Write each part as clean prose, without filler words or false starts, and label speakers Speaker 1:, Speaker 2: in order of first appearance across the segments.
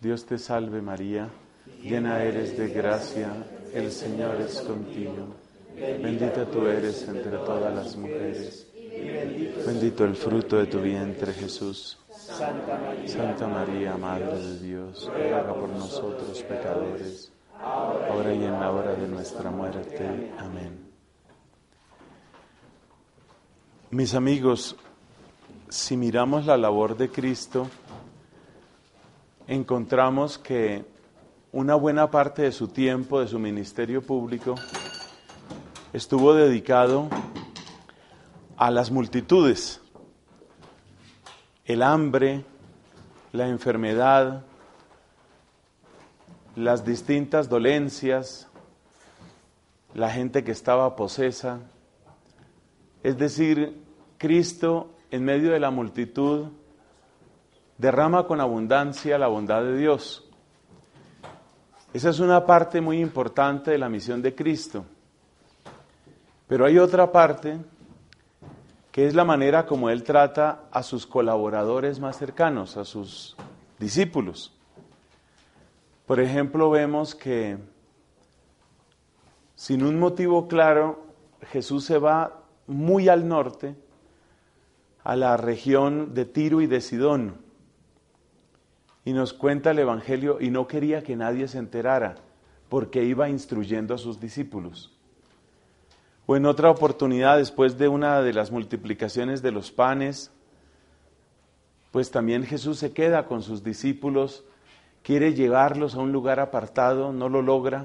Speaker 1: Dios te salve María, llena eres de gracia, el Señor es contigo. Bendita tú eres entre todas las mujeres, bendito el fruto de tu vientre Jesús. Santa María, Madre de Dios, ruega por nosotros pecadores, ahora y en la hora de nuestra muerte. Amén. Mis amigos, si miramos la labor de Cristo, encontramos que una buena parte de su tiempo, de su ministerio público, estuvo dedicado a las multitudes. El hambre, la enfermedad, las distintas dolencias, la gente que estaba posesa. Es decir, Cristo en medio de la multitud derrama con abundancia la bondad de Dios. Esa es una parte muy importante de la misión de Cristo. Pero hay otra parte que es la manera como Él trata a sus colaboradores más cercanos, a sus discípulos. Por ejemplo, vemos que sin un motivo claro, Jesús se va muy al norte, a la región de Tiro y de Sidón. Y nos cuenta el Evangelio, y no quería que nadie se enterara, porque iba instruyendo a sus discípulos. O en otra oportunidad, después de una de las multiplicaciones de los panes, pues también Jesús se queda con sus discípulos, quiere llevarlos a un lugar apartado, no lo logra.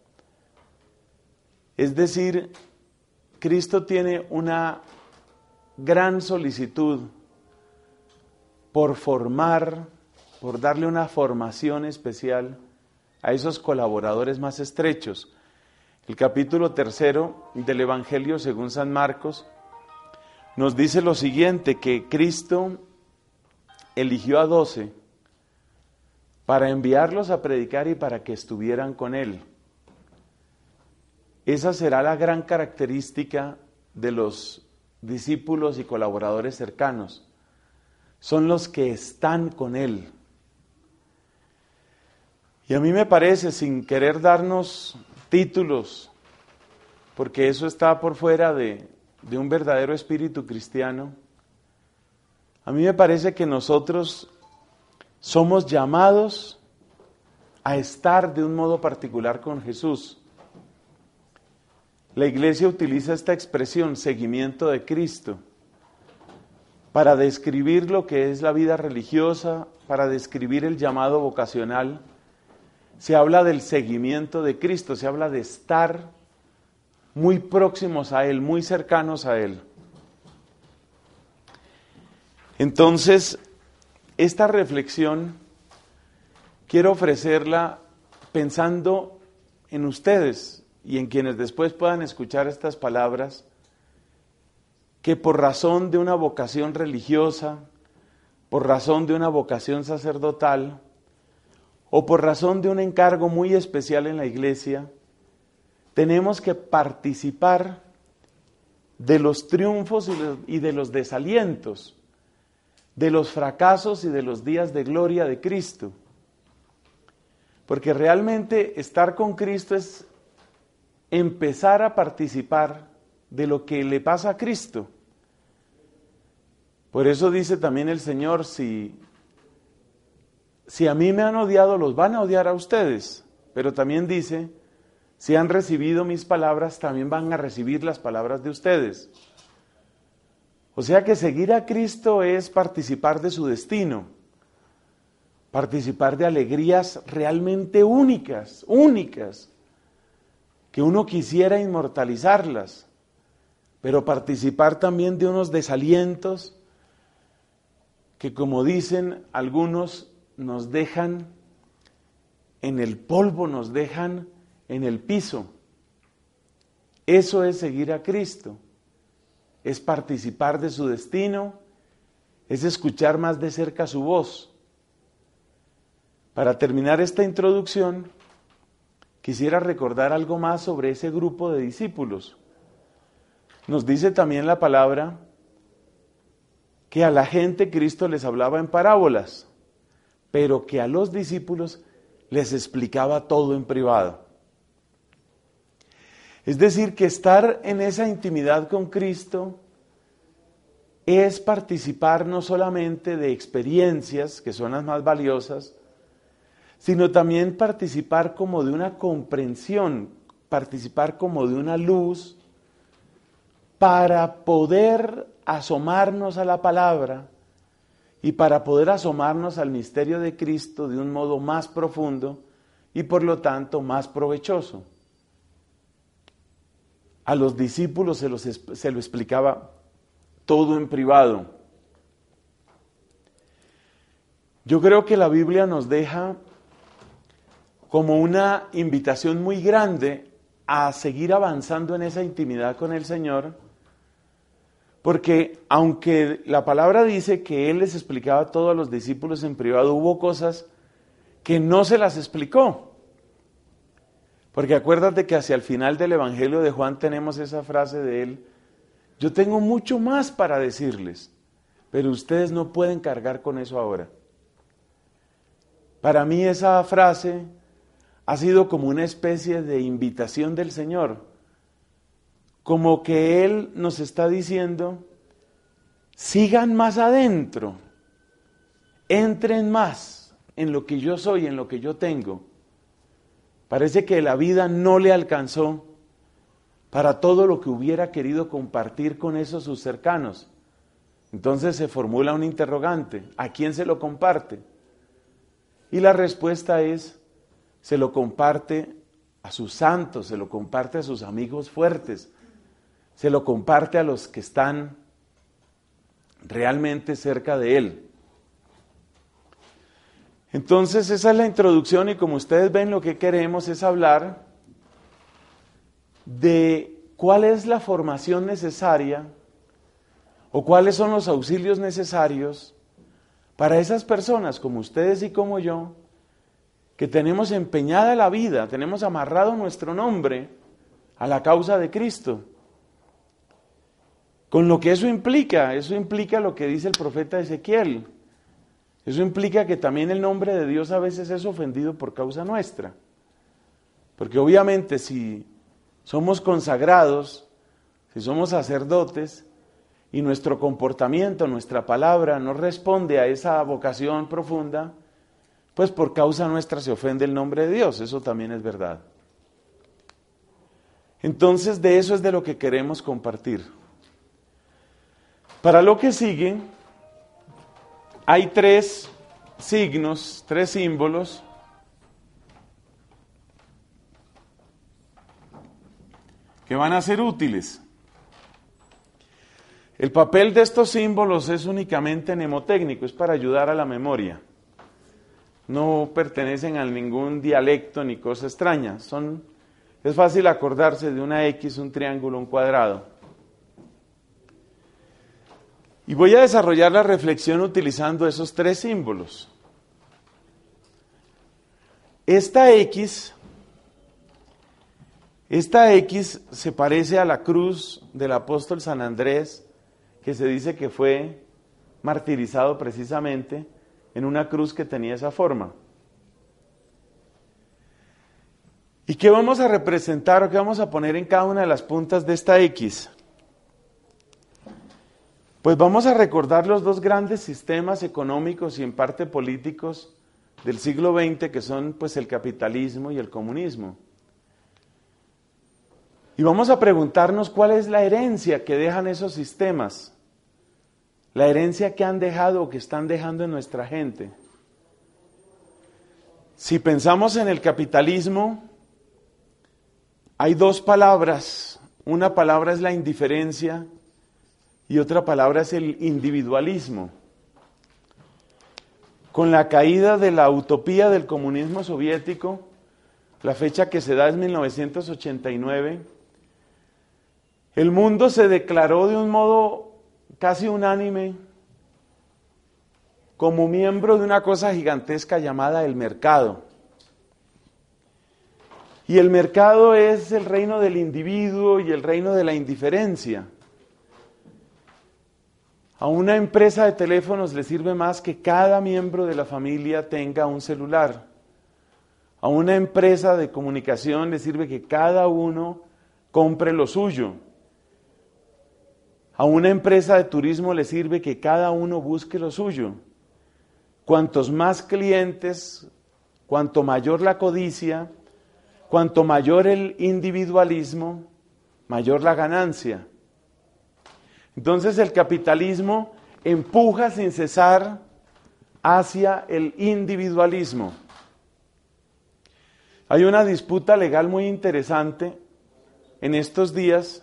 Speaker 1: Es decir, Cristo tiene una gran solicitud por formar, por darle una formación especial a esos colaboradores más estrechos. El capítulo 3 del Evangelio según San Marcos nos dice lo siguiente, que Cristo eligió a 12 para enviarlos a predicar y para que estuvieran con Él. Esa será la gran característica de los discípulos y colaboradores cercanos. Son los que están con Él. Y a mí me parece, sin querer darnos títulos, porque eso está por fuera de un verdadero espíritu cristiano, a mí me parece que nosotros somos llamados a estar de un modo particular con Jesús. La Iglesia utiliza esta expresión, seguimiento de Cristo, para describir lo que es la vida religiosa, para describir el llamado vocacional. Se habla del seguimiento de Cristo, se habla de estar muy próximos a Él, muy cercanos a Él. Entonces, esta reflexión quiero ofrecerla pensando en ustedes y en quienes después puedan escuchar estas palabras, que por razón de una vocación religiosa, por razón de una vocación sacerdotal, o por razón de un encargo muy especial en la iglesia, tenemos que participar de los triunfos y de los desalientos, de los fracasos y de los días de gloria de Cristo. Porque realmente estar con Cristo es empezar a participar de lo que le pasa a Cristo. Por eso dice también el Señor, si a mí me han odiado, los van a odiar a ustedes. Pero también dice, si han recibido mis palabras, también van a recibir las palabras de ustedes. O sea que seguir a Cristo es participar de su destino, participar de alegrías realmente únicas, que uno quisiera inmortalizarlas, pero participar también de unos desalientos que, como dicen algunos, nos dejan en el polvo, nos dejan en el piso. Eso es seguir a Cristo, es participar de su destino, es escuchar más de cerca su voz. Para terminar esta introducción, quisiera recordar algo más sobre ese grupo de discípulos. Nos dice también la palabra que a la gente Cristo les hablaba en parábolas, pero que a los discípulos les explicaba todo en privado. Es decir, que estar en esa intimidad con Cristo es participar no solamente de experiencias, que son las más valiosas, sino también participar como de una comprensión, participar como de una luz para poder asomarnos a la palabra y para poder asomarnos al misterio de Cristo de un modo más profundo y por lo tanto más provechoso. A los discípulos se lo explicaba todo en privado. Yo creo que la Biblia nos deja como una invitación muy grande a seguir avanzando en esa intimidad con el Señor, porque aunque la palabra dice que Él les explicaba todo a los discípulos en privado, hubo cosas que no se las explicó. Porque acuérdate que hacia el final del Evangelio de Juan tenemos esa frase de Él: yo tengo mucho más para decirles, pero ustedes no pueden cargar con eso ahora. Para mí esa frase ha sido como una especie de invitación del Señor, como que Él nos está diciendo: sigan más adentro, entren más en lo que yo soy, en lo que yo tengo. Parece que la vida no le alcanzó para todo lo que hubiera querido compartir con esos sus cercanos. Entonces se formula un interrogante: ¿a quién se lo comparte? Y la respuesta es: se lo comparte a sus santos, se lo comparte a sus amigos fuertes, se lo comparte a los que están realmente cerca de él. Entonces esa es la introducción, y como ustedes ven, lo que queremos es hablar de cuál es la formación necesaria o cuáles son los auxilios necesarios para esas personas como ustedes y como yo, que tenemos empeñada la vida, tenemos amarrado nuestro nombre a la causa de Cristo. Con lo que eso implica lo que dice el profeta Ezequiel. Eso implica que también el nombre de Dios a veces es ofendido por causa nuestra. Porque obviamente si somos consagrados, si somos sacerdotes, y nuestro comportamiento, nuestra palabra no responde a esa vocación profunda, pues por causa nuestra se ofende el nombre de Dios. Eso también es verdad. Entonces de eso es de lo que queremos compartir. Para lo que sigue, hay 3 signos, 3 símbolos que van a ser útiles. El papel de estos símbolos es únicamente mnemotécnico, es para ayudar a la memoria. No pertenecen a ningún dialecto ni cosa extraña. Es fácil acordarse de una X, un triángulo, un cuadrado. Y voy a desarrollar la reflexión utilizando esos 3 símbolos. Esta X se parece a la cruz del apóstol San Andrés, que se dice que fue martirizado precisamente en una cruz que tenía esa forma. ¿Y qué vamos a representar o qué vamos a poner en cada una de las puntas de esta X? Pues vamos a recordar los 2 grandes sistemas económicos y en parte políticos del siglo XX, que son pues el capitalismo y el comunismo. Y vamos a preguntarnos cuál es la herencia que dejan esos sistemas, la herencia que han dejado o que están dejando en nuestra gente. Si pensamos en el capitalismo, hay 2 palabras. Una palabra es la indiferencia y otra palabra es el individualismo. Con la caída de la utopía del comunismo soviético, la fecha que se da es 1989, el mundo se declaró de un modo casi unánime como miembro de una cosa gigantesca llamada el mercado. Y el mercado es el reino del individuo y el reino de la indiferencia. A una empresa de teléfonos le sirve más que cada miembro de la familia tenga un celular. A una empresa de comunicación le sirve que cada uno compre lo suyo. A una empresa de turismo le sirve que cada uno busque lo suyo. Cuantos más clientes, cuanto mayor la codicia, cuanto mayor el individualismo, mayor la ganancia. Entonces el capitalismo empuja sin cesar hacia el individualismo. Hay una disputa legal muy interesante en estos días,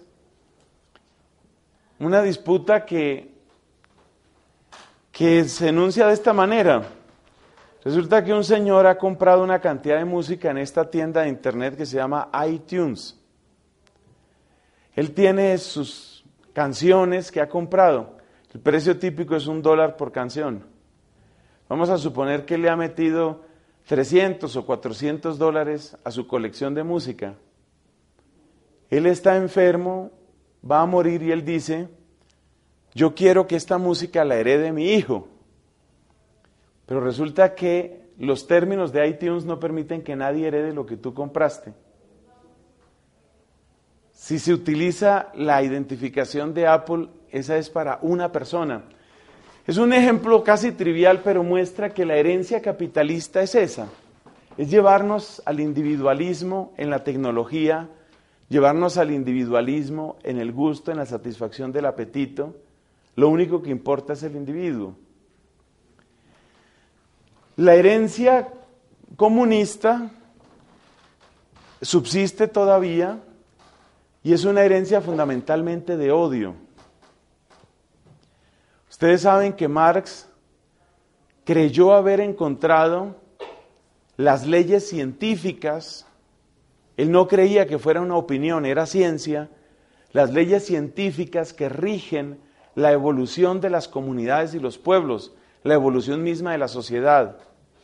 Speaker 1: una disputa que se enuncia de esta manera. Resulta que un señor ha comprado una cantidad de música en esta tienda de internet que se llama iTunes. Él tiene sus canciones que ha comprado. El precio típico es $1 por canción. Vamos a suponer que le ha metido $300 o $400 a su colección de música. Él está enfermo, va a morir y él dice, yo quiero que esta música la herede mi hijo. Pero resulta que los términos de iTunes no permiten que nadie herede lo que tú compraste. Si se utiliza la identificación de Apple, esa es para una persona. Es un ejemplo casi trivial, pero muestra que la herencia capitalista es esa. Es llevarnos al individualismo en la tecnología, llevarnos al individualismo en el gusto, en la satisfacción del apetito. Lo único que importa es el individuo. La herencia comunista subsiste todavía y es una herencia fundamentalmente de odio. Ustedes saben que Marx creyó haber encontrado las leyes científicas. Él no creía que fuera una opinión, era ciencia. Las leyes científicas que rigen la evolución de las comunidades y los pueblos, la evolución misma de la sociedad.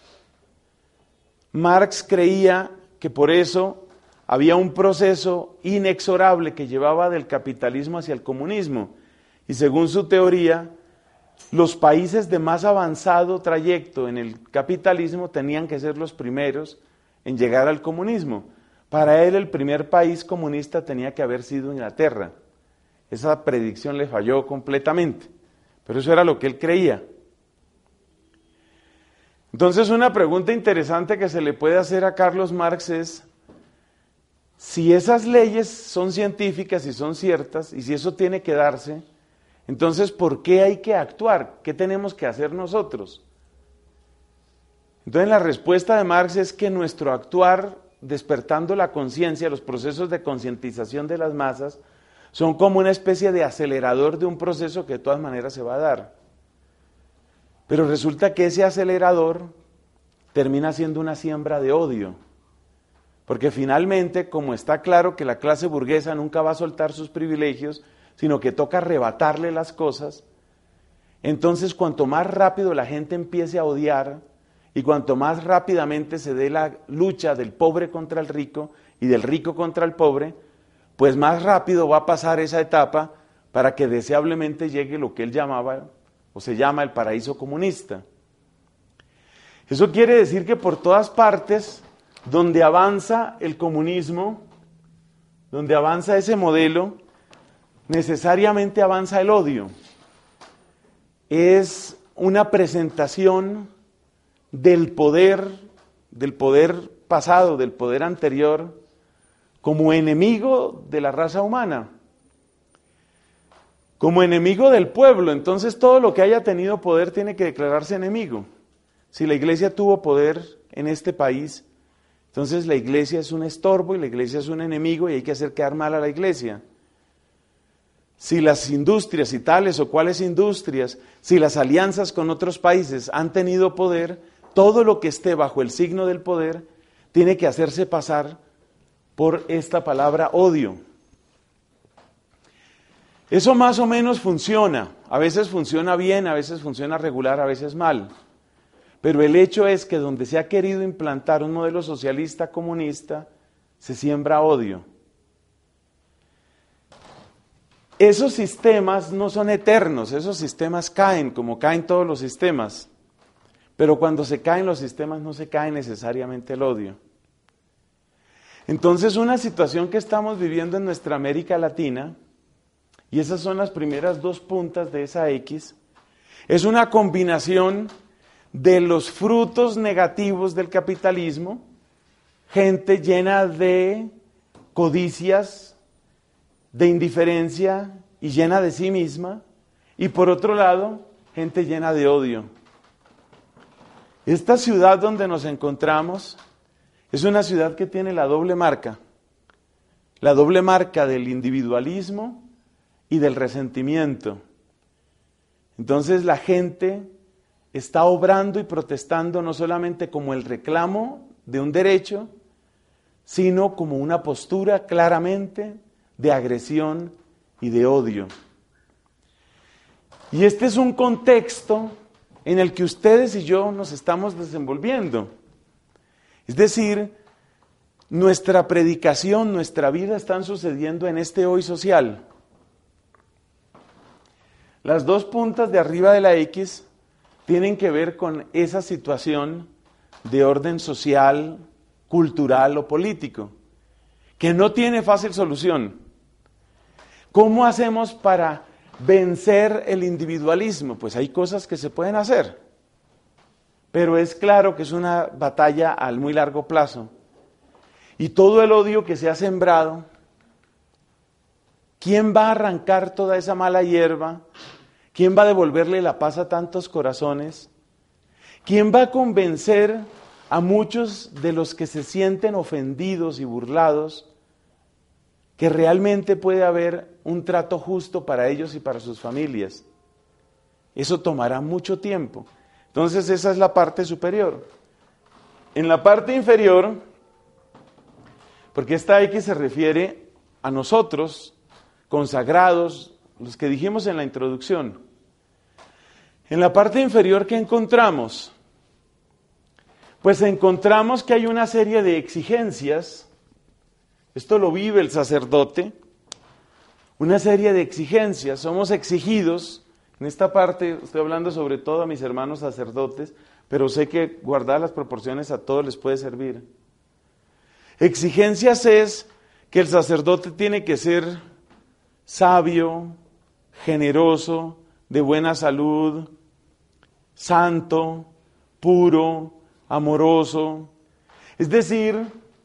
Speaker 1: Marx creía que por eso había un proceso inexorable que llevaba del capitalismo hacia el comunismo. Y según su teoría, los países de más avanzado trayecto en el capitalismo tenían que ser los primeros en llegar al comunismo. Para él, el primer país comunista tenía que haber sido Inglaterra. Esa predicción le falló completamente, pero eso era lo que él creía. Entonces, una pregunta interesante que se le puede hacer a Carlos Marx es, si esas leyes son científicas y son ciertas, y si eso tiene que darse, entonces, ¿por qué hay que actuar? ¿Qué tenemos que hacer nosotros? Entonces, la respuesta de Marx es que nuestro actuar, despertando la conciencia, los procesos de concientización de las masas, son como una especie de acelerador de un proceso que de todas maneras se va a dar. Pero resulta que ese acelerador termina siendo una siembra de odio. Porque finalmente, como está claro que la clase burguesa nunca va a soltar sus privilegios, sino que toca arrebatarle las cosas, entonces cuanto más rápido la gente empiece a odiar y cuanto más rápidamente se dé la lucha del pobre contra el rico y del rico contra el pobre, pues más rápido va a pasar esa etapa para que deseablemente llegue lo que él llamaba o se llama el paraíso comunista. Eso quiere decir que por todas partes donde avanza el comunismo, donde avanza ese modelo, necesariamente avanza el odio. Es una presentación del poder pasado, del poder anterior, como enemigo de la raza humana, como enemigo del pueblo. Entonces todo lo que haya tenido poder tiene que declararse enemigo. Si la iglesia tuvo poder en este país, entonces la iglesia es un estorbo y la iglesia es un enemigo y hay que hacer quedar mal a la iglesia. Si las industrias y tales o cuales industrias, si las alianzas con otros países han tenido poder, todo lo que esté bajo el signo del poder tiene que hacerse pasar por esta palabra odio. Eso más o menos funciona. A veces funciona bien, a veces funciona regular, a veces mal. Pero el hecho es que donde se ha querido implantar un modelo socialista comunista, se siembra odio. esos sistemas no son eternos, esos sistemas caen, como caen todos los sistemas. Pero cuando se caen los sistemas no se cae necesariamente el odio. Entonces, una situación que estamos viviendo en nuestra América Latina, y esas son las primeras dos puntas de esa X, es una combinación de los frutos negativos del capitalismo, gente llena de codicias, de indiferencia y llena de sí misma, y por otro lado, gente llena de odio. Esta ciudad donde nos encontramos es una ciudad que tiene la doble marca del individualismo y del resentimiento. Entonces la gente está obrando y protestando no solamente como el reclamo de un derecho, sino como una postura claramente de agresión y de odio. Y este es un contexto en el que ustedes y yo nos estamos desenvolviendo. Es decir, nuestra predicación, nuestra vida están sucediendo en este hoy social. Las dos puntas de arriba de la X tienen que ver con esa situación de orden social, cultural o político, que no tiene fácil solución. ¿Cómo hacemos para vencer el individualismo? Pues hay cosas que se pueden hacer, pero es claro que es una batalla al muy largo plazo. Y todo el odio que se ha sembrado, ¿quién va a arrancar toda esa mala hierba? ¿Quién va a devolverle la paz a tantos corazones? ¿Quién va a convencer a muchos de los que se sienten ofendidos y burlados que realmente puede haber un trato justo para ellos y para sus familias? Eso tomará mucho tiempo. Entonces esa es la parte superior. En la parte inferior, porque esta X se refiere a nosotros, consagrados, los que dijimos en la introducción. En la parte inferior, ¿qué encontramos? Pues encontramos que hay una serie de exigencias, esto lo vive el sacerdote, una serie de exigencias, somos exigidos, en esta parte estoy hablando sobre todo a mis hermanos sacerdotes, pero sé que guardar las proporciones a todos les puede servir. Exigencias es que el sacerdote tiene que ser sabio, generoso, de buena salud, santo, puro, amoroso. Es decir,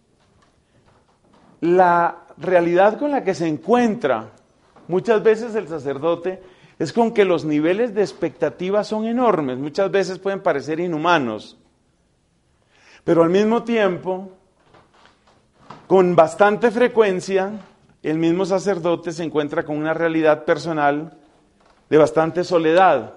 Speaker 1: la realidad con la que se encuentra muchas veces el sacerdote es con que los niveles de expectativa son enormes, muchas veces pueden parecer inhumanos, pero al mismo tiempo, con bastante frecuencia, el mismo sacerdote se encuentra con una realidad personal de bastante soledad.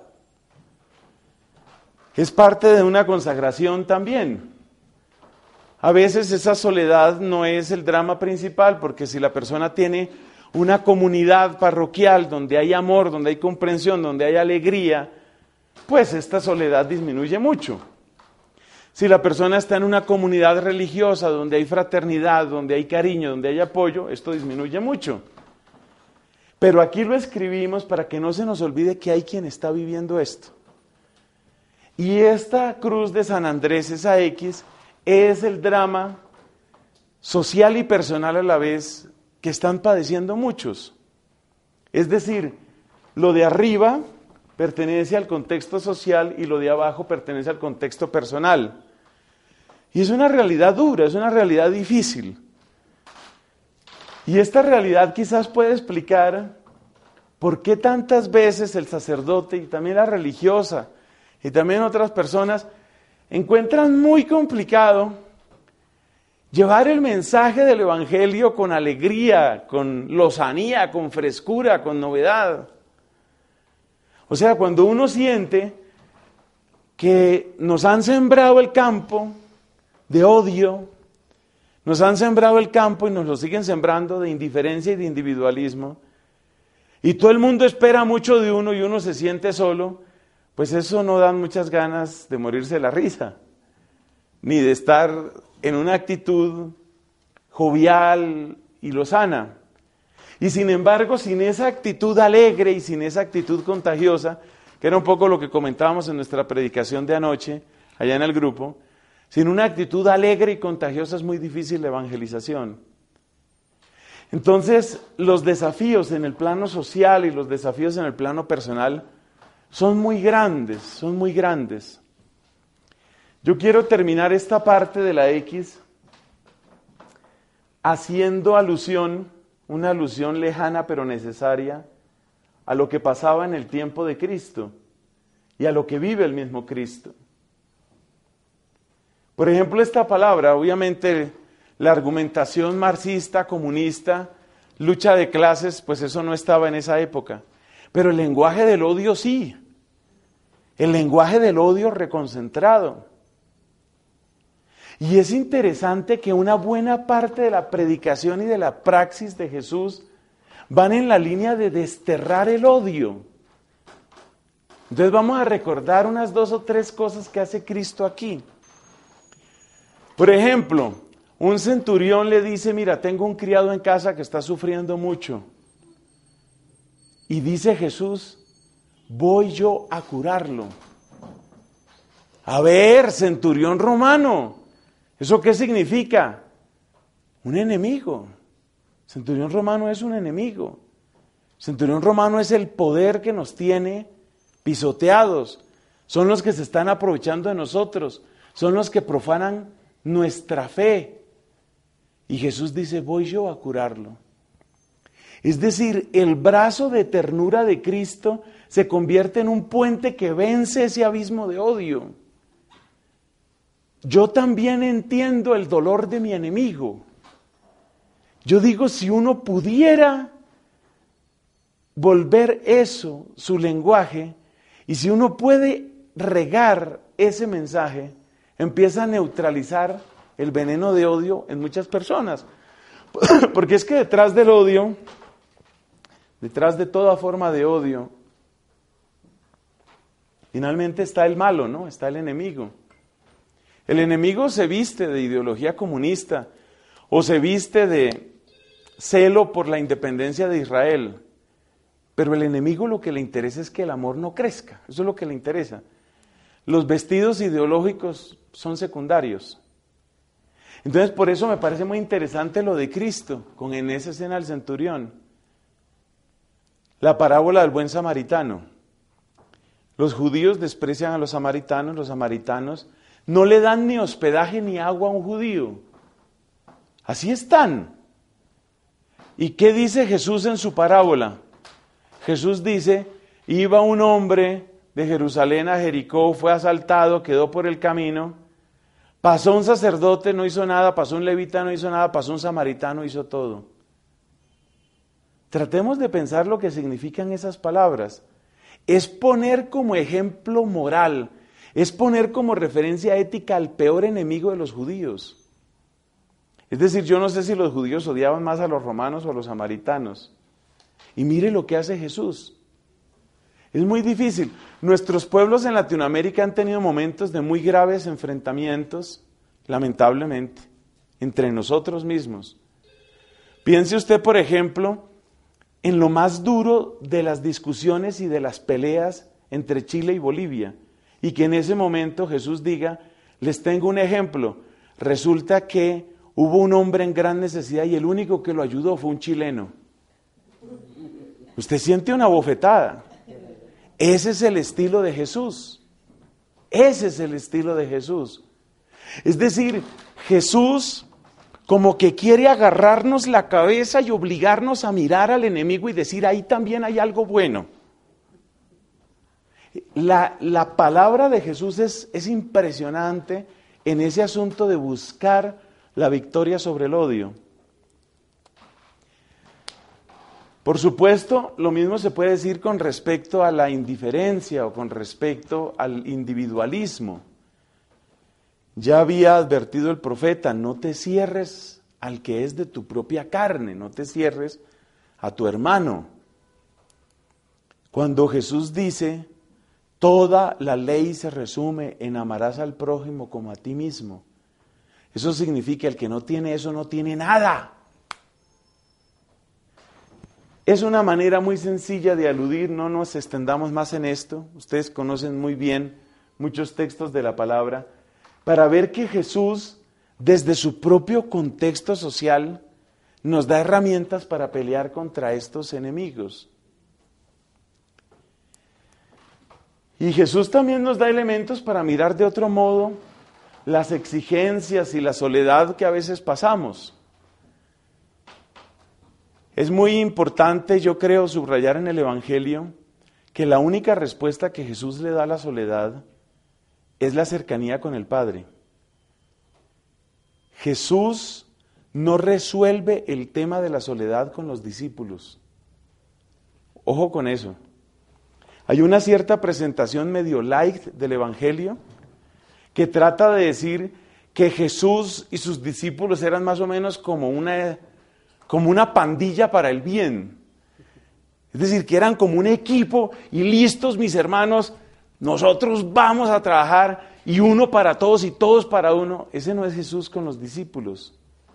Speaker 1: Es parte de una consagración también. A veces esa soledad no es el drama principal, porque si la persona tiene una comunidad parroquial donde hay amor, donde hay comprensión, donde hay alegría, pues esta soledad disminuye mucho. Si la persona está en una comunidad religiosa donde hay fraternidad, donde hay cariño, donde hay apoyo, esto disminuye mucho. Pero aquí lo escribimos para que no se nos olvide que hay quien está viviendo esto. Y esta cruz de San Andrés, esa X, es el drama social y personal a la vez que están padeciendo muchos. Es decir, lo de arriba pertenece al contexto social y lo de abajo pertenece al contexto personal. Y es una realidad dura, es una realidad difícil. Y esta realidad quizás puede explicar por qué tantas veces el sacerdote y también la religiosa y también otras personas encuentran muy complicado llevar el mensaje del Evangelio con alegría, con lozanía, con frescura, con novedad. O sea, cuando uno siente que nos han sembrado el campo de odio, nos han sembrado el campo y nos lo siguen sembrando de indiferencia y de individualismo, y todo el mundo espera mucho de uno y uno se siente solo, pues eso no da muchas ganas de morirse de la risa, ni de estar en una actitud jovial y lozana. Y sin embargo, sin esa actitud alegre y sin esa actitud contagiosa, que era un poco lo que comentábamos en nuestra predicación de anoche, allá en el grupo, sin una actitud alegre y contagiosa es muy difícil la evangelización. Entonces, los desafíos en el plano social y los desafíos en el plano personal son muy grandes, son muy grandes. Yo quiero terminar esta parte de la X haciendo alusión, una alusión lejana pero necesaria, a lo que pasaba en el tiempo de Cristo y a lo que vive el mismo Cristo. Por ejemplo, esta palabra, obviamente la argumentación marxista, comunista, lucha de clases, pues eso no estaba en esa época. Pero el lenguaje del odio sí, el lenguaje del odio reconcentrado. Y es interesante que una buena parte de la predicación y de la praxis de Jesús van en la línea de desterrar el odio. Entonces vamos a recordar unas 2 o 3 cosas que hace Cristo aquí. Por ejemplo, un centurión le dice, mira, tengo un criado en casa que está sufriendo mucho. Y dice Jesús, voy yo a curarlo. A ver, centurión romano, ¿eso qué significa? Un enemigo. Centurión romano es un enemigo. Centurión romano es el poder que nos tiene pisoteados. Son los que se están aprovechando de nosotros. Son los que profanan nuestra fe. Y Jesús dice, voy yo a curarlo. Es decir, el brazo de ternura de Cristo se convierte en un puente que vence ese abismo de odio. Yo también entiendo el dolor de mi enemigo. Yo digo, si uno pudiera volver eso, su lenguaje, y si uno puede regar ese mensaje, empieza a neutralizar el veneno de odio en muchas personas. Porque es que detrás del odio, detrás de toda forma de odio, finalmente está el malo, ¿no? Está el enemigo. El enemigo se viste de ideología comunista o se viste de celo por la independencia de Israel. Pero el enemigo lo que le interesa es que el amor no crezca. Eso es lo que le interesa. Los vestidos ideológicos son secundarios. Entonces, por eso me parece muy interesante lo de Cristo, con en esa escena del centurión. La parábola del buen samaritano. Los judíos desprecian a los samaritanos no le dan ni hospedaje ni agua a un judío. Así están. ¿Y qué dice Jesús en su parábola? Jesús dice, iba un hombre de Jerusalén a Jericó, fue asaltado, quedó por el camino, pasó un sacerdote, no hizo nada, pasó un levita, no hizo nada, pasó un samaritano, hizo todo. Tratemos de pensar lo que significan esas palabras. Es poner como ejemplo moral, es poner como referencia ética al peor enemigo de los judíos. Es decir, yo no sé si los judíos odiaban más a los romanos o a los samaritanos. Y mire lo que hace Jesús. Es muy difícil. Nuestros pueblos en Latinoamérica han tenido momentos de muy graves enfrentamientos, lamentablemente, entre nosotros mismos. Piense usted, por ejemplo, en lo más duro de las discusiones y de las peleas entre Chile y Bolivia, y que en ese momento Jesús diga, les tengo un ejemplo, resulta que hubo un hombre en gran necesidad y el único que lo ayudó fue un chileno. Usted siente una bofetada. Ese es el estilo de Jesús. Ese es el estilo de Jesús. Es decir, Jesús como que quiere agarrarnos la cabeza y obligarnos a mirar al enemigo y decir, ahí también hay algo bueno. La palabra de Jesús es impresionante en ese asunto de buscar la victoria sobre el odio. Por supuesto, lo mismo se puede decir con respecto a la indiferencia o con respecto al individualismo. Ya había advertido el profeta, no te cierres al que es de tu propia carne, no te cierres a tu hermano. Cuando Jesús dice, toda la ley se resume en amarás al prójimo como a ti mismo, eso significa el que no tiene eso no tiene nada. Es una manera muy sencilla de aludir, no nos extendamos más en esto. Ustedes conocen muy bien muchos textos de la palabra, para ver que Jesús, desde su propio contexto social, nos da herramientas para pelear contra estos enemigos. Y Jesús también nos da elementos para mirar de otro modo las exigencias y la soledad que a veces pasamos. Es muy importante, yo creo, subrayar en el Evangelio que la única respuesta que Jesús le da a la soledad es la cercanía con el Padre. Jesús no resuelve el tema de la soledad con los discípulos. Ojo con eso. Hay una cierta presentación medio light del Evangelio que trata de decir que Jesús y sus discípulos eran más o menos como una pandilla para el bien. Es decir, que eran como un equipo y listos, mis hermanos, nosotros vamos a trabajar y uno para todos y todos para uno. Ese no es Jesús con los discípulos.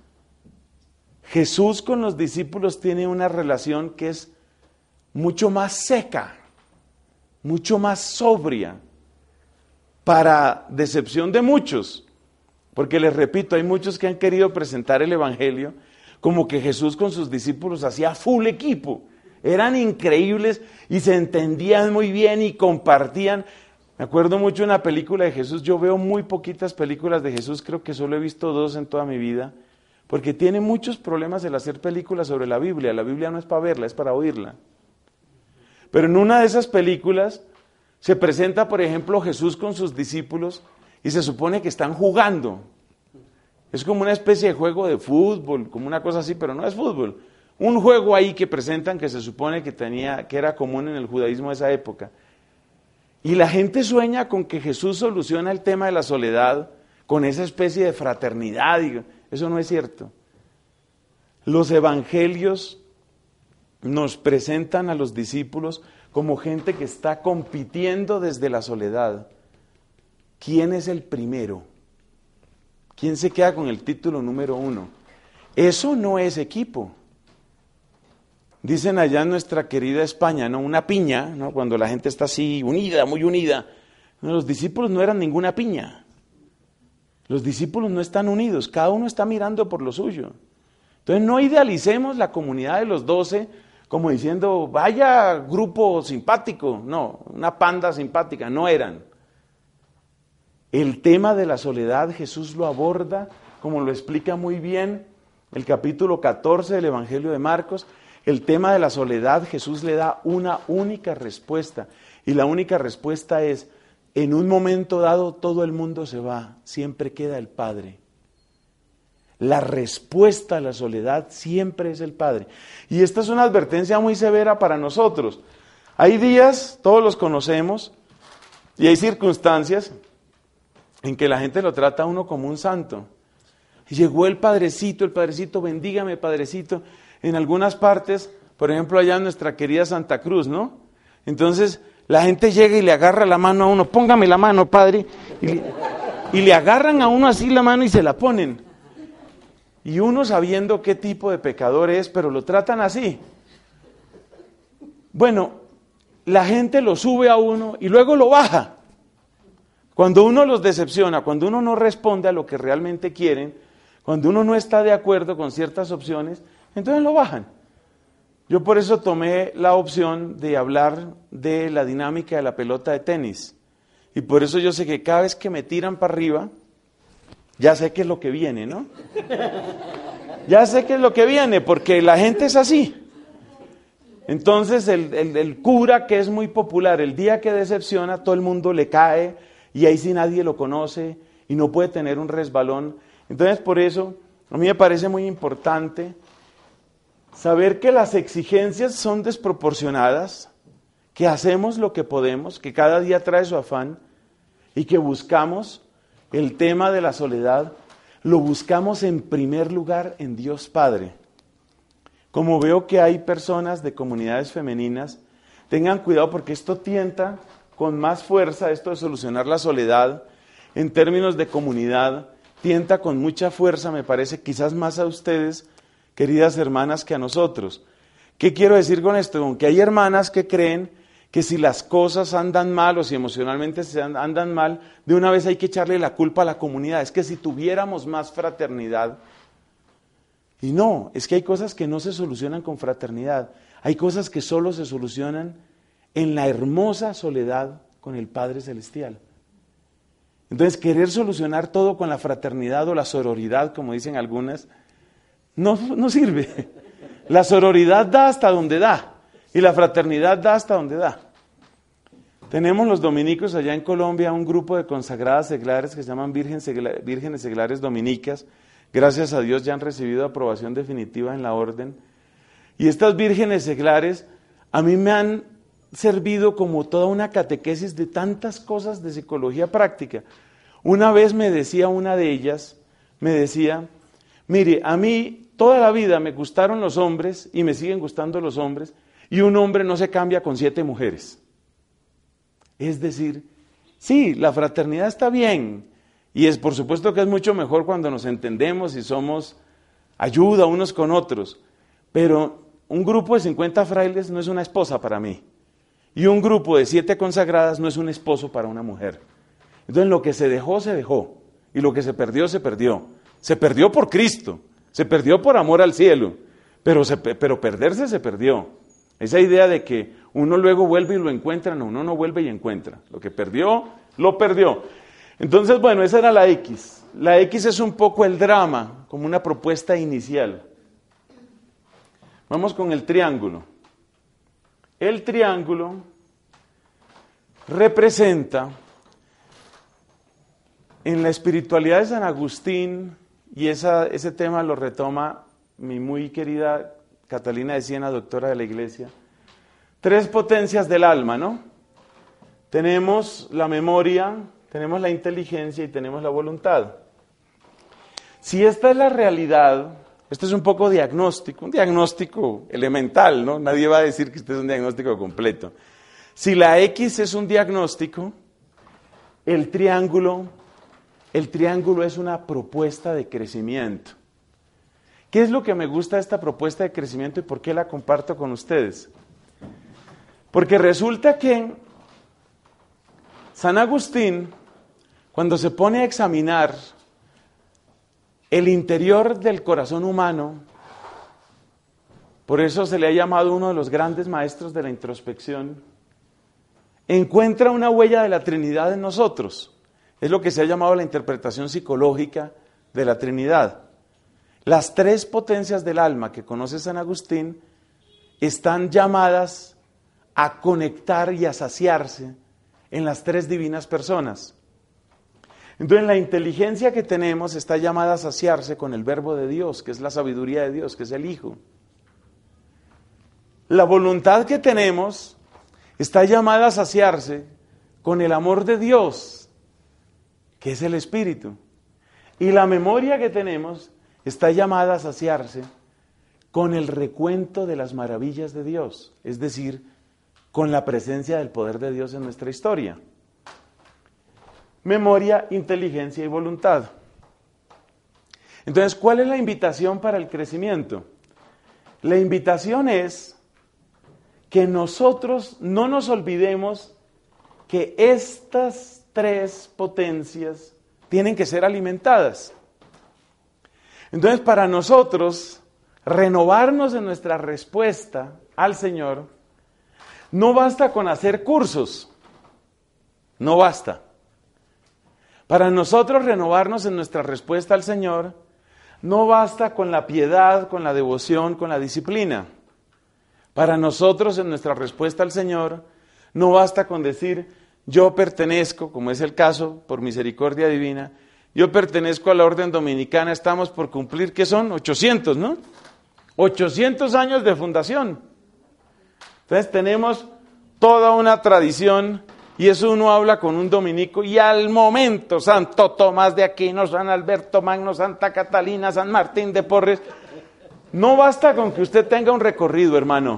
Speaker 1: Jesús con los discípulos tiene una relación que es mucho más seca, mucho más sobria, para decepción de muchos. Porque les repito, hay muchos que han querido presentar el Evangelio como que Jesús con sus discípulos hacía full equipo. Eran increíbles y se entendían muy bien y compartían. Me acuerdo mucho de una película de Jesús. Yo veo muy poquitas películas de Jesús, creo que solo he visto 2 en toda mi vida, porque tiene muchos problemas el hacer películas sobre la Biblia. La Biblia no es para verla, es para oírla. Pero en una de esas películas se presenta, por ejemplo, Jesús con sus discípulos y se supone que están jugando. Es como una especie de juego de fútbol, como una cosa así, pero no es fútbol. Un juego ahí que presentan que se supone que era común en el judaísmo de esa época. Y la gente sueña con que Jesús soluciona el tema de la soledad con esa especie de fraternidad. Eso no es cierto. Los evangelios nos presentan a los discípulos como gente que está compitiendo desde la soledad. ¿Quién es el primero? ¿Quién se queda con el título número 1? Eso no es equipo. Dicen allá en nuestra querida España, ¿no? Una piña, ¿no? Cuando la gente está así, unida, muy unida. No, los discípulos no eran ninguna piña. Los discípulos no están unidos, cada uno está mirando por lo suyo. Entonces no idealicemos la comunidad de los 12 como diciendo, vaya grupo simpático. No, una panda simpática, no eran. El tema de la soledad Jesús lo aborda, como lo explica muy bien el capítulo 14 del Evangelio de Marcos. El tema de la soledad Jesús le da una única respuesta, y la única respuesta es, en un momento dado todo el mundo se va, siempre queda el Padre. La respuesta a la soledad siempre es el Padre. Y esta es una advertencia muy severa para nosotros. Hay días, todos los conocemos, y hay circunstancias en que la gente lo trata a uno como un santo. Llegó el Padrecito, bendígame Padrecito. En algunas partes, por ejemplo allá en nuestra querida Santa Cruz, ¿no? Entonces la gente llega y le agarra la mano a uno, póngame la mano, Padre, y le agarran a uno así la mano y se la ponen. Y uno sabiendo qué tipo de pecador es, pero lo tratan así. Bueno, la gente lo sube a uno y luego lo baja. Cuando uno los decepciona, cuando uno no responde a lo que realmente quieren, cuando uno no está de acuerdo con ciertas opciones, entonces lo bajan. Yo por eso tomé la opción de hablar de la dinámica de la pelota de tenis. Y por eso yo sé que cada vez que me tiran para arriba, ya sé qué es lo que viene, ¿no? Ya sé qué es lo que viene, porque la gente es así. Entonces el cura, que es muy popular, el día que decepciona, todo el mundo le cae, y ahí sí nadie lo conoce, y no puede tener un resbalón. Entonces por eso, a mí me parece muy importante saber que las exigencias son desproporcionadas, que hacemos lo que podemos, que cada día trae su afán, y que buscamos el tema de la soledad, lo buscamos en primer lugar en Dios Padre. Como veo que hay personas de comunidades femeninas, tengan cuidado porque esto tienta con más fuerza, esto de solucionar la soledad en términos de comunidad, tienta con mucha fuerza, me parece, quizás más a ustedes, queridas hermanas, que a nosotros. ¿Qué quiero decir con esto? Que hay hermanas que creen que si las cosas andan mal o si emocionalmente andan mal, de una vez hay que echarle la culpa a la comunidad. Es que si tuviéramos más fraternidad, y no, es que hay cosas que no se solucionan con fraternidad, hay cosas que solo se solucionan en la hermosa soledad con el Padre Celestial. Entonces, querer solucionar todo con la fraternidad o la sororidad, como dicen algunas, no sirve. La sororidad da hasta donde da, y la fraternidad da hasta donde da. Tenemos los dominicos allá en Colombia un grupo de consagradas seglares que se llaman vírgenes seglares dominicas. Gracias a Dios ya han recibido aprobación definitiva en la orden. Y estas vírgenes seglares a mí me han servido como toda una catequesis de tantas cosas de psicología práctica. Una vez me decía una de ellas, mire, a mí toda la vida me gustaron los hombres y me siguen gustando los hombres, y un hombre no se cambia con 7 mujeres. Es decir, sí, la fraternidad está bien, y es por supuesto que es mucho mejor cuando nos entendemos y somos ayuda unos con otros, pero un grupo de 50 frailes no es una esposa para mí, y un grupo de 7 consagradas no es un esposo para una mujer. Entonces lo que se dejó, y lo que se perdió, se perdió. Se perdió por Cristo, se perdió por amor al cielo, pero perderse se perdió. Esa idea de que uno luego vuelve y lo encuentra, no, uno no vuelve y encuentra. Lo que perdió, lo perdió. Entonces, bueno, esa era la X. La X es un poco el drama, como una propuesta inicial. Vamos con el triángulo. El triángulo representa, en la espiritualidad de San Agustín, y ese tema lo retoma mi muy querida Catalina de Siena, doctora de la Iglesia, 3 potencias del alma, ¿no? Tenemos la memoria, tenemos la inteligencia y tenemos la voluntad. Si esta es la realidad, esto es un poco diagnóstico, un diagnóstico elemental, ¿no? Nadie va a decir que este es un diagnóstico completo. Si la X es un diagnóstico, el triángulo es una propuesta de crecimiento. ¿Qué es lo que me gusta de esta propuesta de crecimiento y por qué la comparto con ustedes? Porque resulta que San Agustín, cuando se pone a examinar el interior del corazón humano, por eso se le ha llamado uno de los grandes maestros de la introspección, encuentra una huella de la Trinidad en nosotros. Es lo que se ha llamado la interpretación psicológica de la Trinidad. Las 3 potencias del alma que conoce San Agustín están llamadas a conectar y a saciarse en las 3 divinas personas. Entonces la inteligencia que tenemos está llamada a saciarse con el verbo de Dios, que es la sabiduría de Dios, que es el Hijo. La voluntad que tenemos está llamada a saciarse con el amor de Dios, que es el Espíritu. Y la memoria que tenemos está llamada a saciarse con el recuento de las maravillas de Dios, es decir, con la presencia del poder de Dios en nuestra historia. Memoria, inteligencia y voluntad. Entonces, ¿cuál es la invitación para el crecimiento? La invitación es que nosotros no nos olvidemos que estas 3 potencias tienen que ser alimentadas. Entonces, para nosotros, renovarnos en nuestra respuesta al Señor, no basta con hacer cursos, no basta. Para nosotros renovarnos en nuestra respuesta al Señor, no basta con la piedad, con la devoción, con la disciplina. Para nosotros en nuestra respuesta al Señor, no basta con decir, yo pertenezco, como es el caso, por misericordia divina, yo pertenezco a la orden dominicana, estamos por cumplir, ¿qué son? 800, ¿no? 800 años de fundación. Entonces tenemos toda una tradición, y eso uno habla con un dominico, y al momento, Santo Tomás de Aquino, San Alberto Magno, Santa Catalina, San Martín de Porres, no basta con que usted tenga un recorrido, hermano.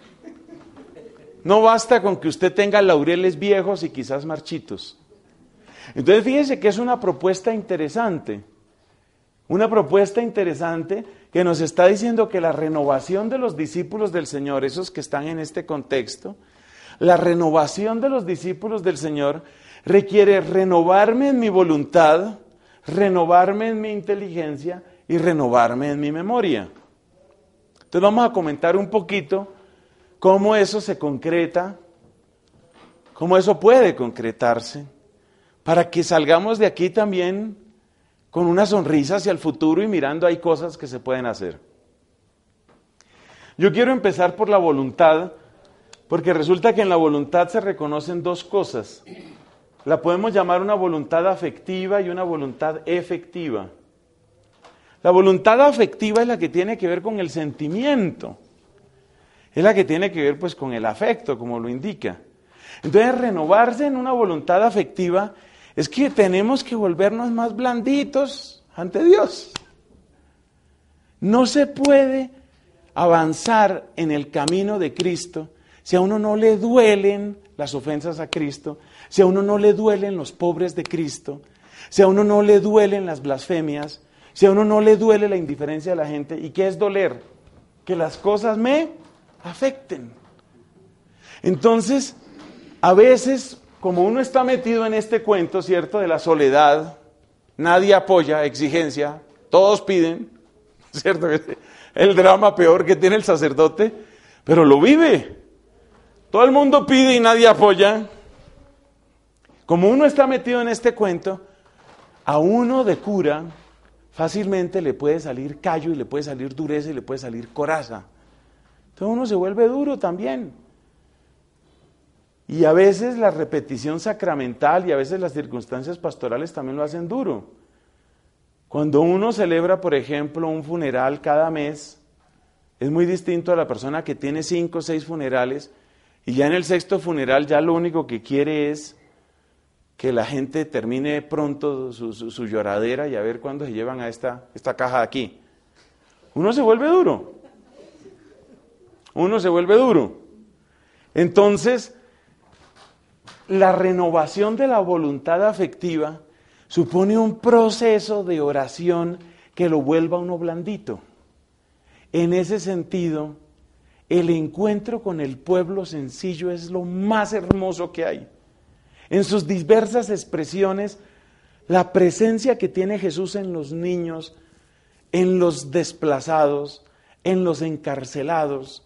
Speaker 1: No basta con que usted tenga laureles viejos y quizás marchitos. Entonces fíjese que es una propuesta interesante. Una propuesta interesante que nos está diciendo que la renovación de los discípulos del Señor, esos que están en este contexto, la renovación de los discípulos del Señor requiere renovarme en mi voluntad, renovarme en mi inteligencia y renovarme en mi memoria. Entonces vamos a comentar un poquito cómo eso se concreta, cómo eso puede concretarse, para que salgamos de aquí también con una sonrisa hacia el futuro y mirando hay cosas que se pueden hacer. Yo quiero empezar por la voluntad, porque resulta que en la voluntad se reconocen dos cosas. La podemos llamar una voluntad afectiva y una voluntad efectiva. La voluntad afectiva es la que tiene que ver con el sentimiento. Es la que tiene que ver pues con el afecto, como lo indica. Entonces, renovarse en una voluntad afectiva es que tenemos que volvernos más blanditos ante Dios. No se puede avanzar en el camino de Cristo si a uno no le duelen las ofensas a Cristo, si a uno no le duelen los pobres de Cristo, si a uno no le duelen las blasfemias, si a uno no le duele la indiferencia de la gente. ¿Y qué es doler? Que las cosas me afecten. Entonces, a veces, como uno está metido en este cuento, ¿cierto?, de la soledad, nadie apoya, exigencia, todos piden, ¿cierto? El drama peor que tiene el sacerdote, pero lo vive. Todo el mundo pide y nadie apoya. Como uno está metido en este cuento, a uno de cura fácilmente le puede salir callo y le puede salir dureza y le puede salir coraza. Entonces uno se vuelve duro también. Y a veces la repetición sacramental y a veces las circunstancias pastorales también lo hacen duro. Cuando uno celebra, por ejemplo, un funeral cada mes, es muy distinto a la persona que tiene 5 o 6 funerales y ya en el 6º funeral ya lo único que quiere es que la gente termine pronto su lloradera y a ver cuándo se llevan a esta caja de aquí. Uno se vuelve duro. Uno se vuelve duro. Entonces, la renovación de la voluntad afectiva supone un proceso de oración que lo vuelva a uno blandito. En ese sentido, el encuentro con el pueblo sencillo es lo más hermoso que hay. En sus diversas expresiones, la presencia que tiene Jesús en los niños, en los desplazados, en los encarcelados,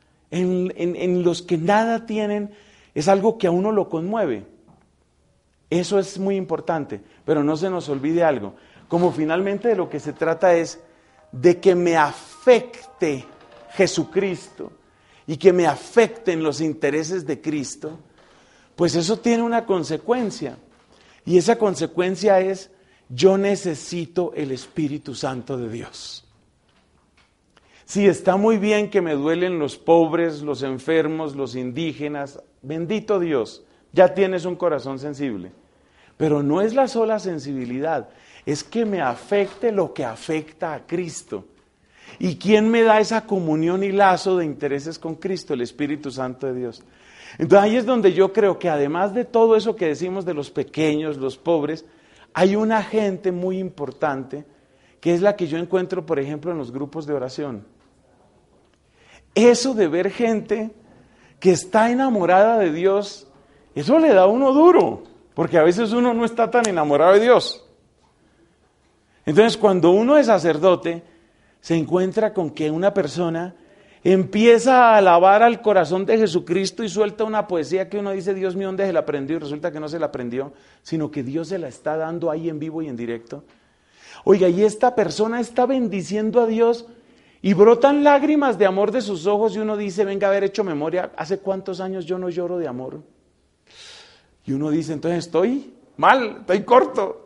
Speaker 1: en los que nada tienen, es algo que a uno lo conmueve. Eso es muy importante, pero no se nos olvide algo. Como finalmente de lo que se trata es de que me afecte Jesucristo y que me afecten los intereses de Cristo, pues eso tiene una consecuencia. Y esa consecuencia es, yo necesito el Espíritu Santo de Dios. Sí, está muy bien que me duelen los pobres, los enfermos, los indígenas. Bendito Dios, ya tienes un corazón sensible. Pero no es la sola sensibilidad, es que me afecte lo que afecta a Cristo. ¿Y quién me da esa comunión y lazo de intereses con Cristo? El Espíritu Santo de Dios. Entonces ahí es donde yo creo que además de todo eso que decimos de los pequeños, los pobres, hay una gente muy importante que es la que yo encuentro, por ejemplo, en los grupos de oración. Eso de ver gente que está enamorada de Dios, eso le da a uno duro, porque a veces uno no está tan enamorado de Dios. Entonces, cuando uno es sacerdote, se encuentra con que una persona empieza a alabar al corazón de Jesucristo y suelta una poesía que uno dice, Dios mío, ¿dónde se la aprendió? Y resulta que no se la aprendió, sino que Dios se la está dando ahí en vivo y en directo. Oiga, y esta persona está bendiciendo a Dios y brotan lágrimas de amor de sus ojos y uno dice, venga a haber hecho memoria, ¿hace cuántos años yo no lloro de amor? Y uno dice, entonces estoy mal, estoy corto.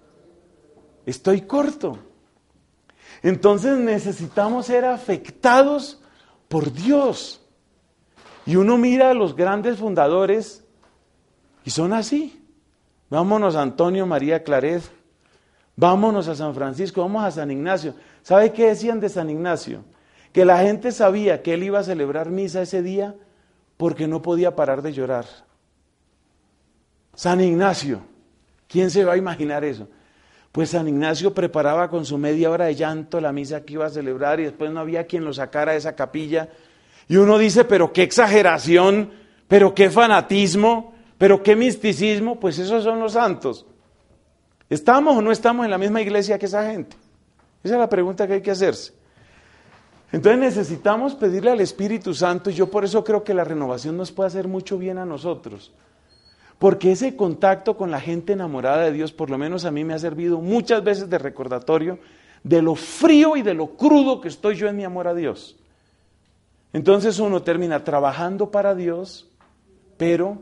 Speaker 1: Estoy corto. Entonces necesitamos ser afectados por Dios. Y uno mira a los grandes fundadores y son así. Vámonos a Antonio María Claret, vámonos a San Francisco, vamos a San Ignacio. ¿Sabe qué decían de San Ignacio? Que la gente sabía que él iba a celebrar misa ese día porque no podía parar de llorar. San Ignacio, ¿quién se va a imaginar eso? pues San Ignacio preparaba con su media hora de llanto la misa que iba a celebrar y después no había quien lo sacara de esa capilla. Y uno dice, pero qué exageración, pero qué fanatismo, pero qué misticismo, pues esos son los santos. ¿Estamos o no estamos en la misma iglesia que esa gente? Esa es la pregunta que hay que hacerse. Entonces necesitamos pedirle al Espíritu Santo, y yo por eso creo que la renovación nos puede hacer mucho bien a nosotros. Porque ese contacto con la gente enamorada de Dios, por lo menos a mí me ha servido muchas veces de recordatorio de lo frío y de lo crudo que estoy yo en mi amor a Dios. Entonces uno termina trabajando para Dios, pero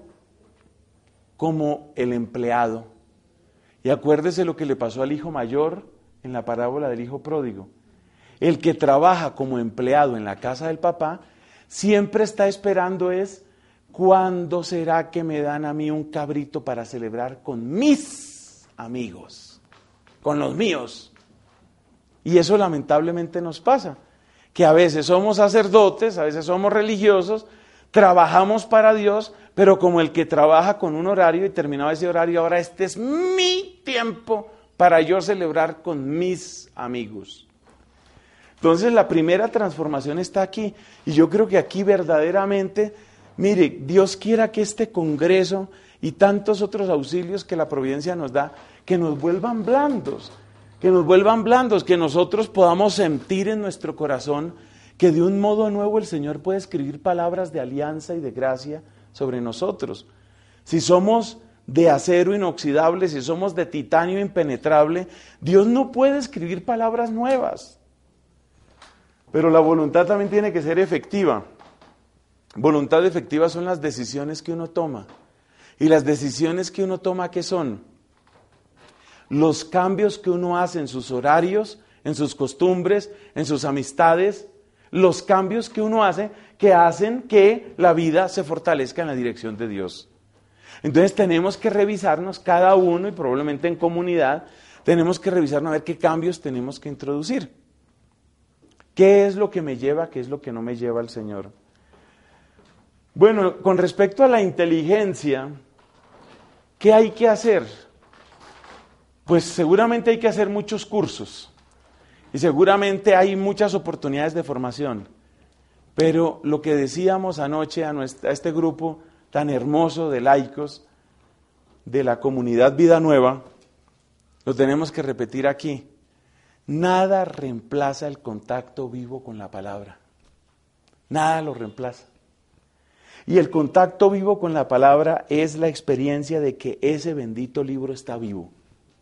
Speaker 1: como el empleado. Y acuérdese lo que le pasó al hijo mayor en la parábola del hijo pródigo. El que trabaja como empleado en la casa del papá, siempre está esperando es, ¿cuándo será que me dan a mí un cabrito para celebrar con mis amigos? Con los míos. Y eso lamentablemente nos pasa, que a veces somos sacerdotes, a veces somos religiosos, trabajamos para Dios, pero como el que trabaja con un horario y terminado ese horario, ahora este es mi tiempo para yo celebrar con mis amigos. Entonces la primera transformación está aquí, y yo creo que aquí verdaderamente, mire, Dios quiera que este congreso y tantos otros auxilios que la providencia nos da, que nos vuelvan blandos, que nosotros podamos sentir en nuestro corazón que de un modo nuevo el Señor puede escribir palabras de alianza y de gracia sobre nosotros. Si somos de acero inoxidable, si somos de titanio impenetrable, Dios no puede escribir palabras nuevas. Pero la voluntad también tiene que ser efectiva. Voluntad efectiva son las decisiones que uno toma. Y las decisiones que uno toma, ¿qué son? Los cambios que uno hace en sus horarios, en sus costumbres, en sus amistades, los cambios que uno hace que hacen que la vida se fortalezca en la dirección de Dios. Entonces tenemos que revisarnos cada uno, y probablemente en comunidad, tenemos que revisarnos a ver qué cambios tenemos que introducir. ¿Qué es lo que me lleva, qué es lo que no me lleva al Señor? Bueno, con respecto a la inteligencia, ¿qué hay que hacer? Pues seguramente hay que hacer muchos cursos y seguramente hay muchas oportunidades de formación. Pero lo que decíamos anoche a este grupo tan hermoso de laicos de la comunidad Vida Nueva, lo tenemos que repetir aquí. Nada reemplaza el contacto vivo con la palabra. Nada lo reemplaza. Y el contacto vivo con la palabra es la experiencia de que ese bendito libro está vivo.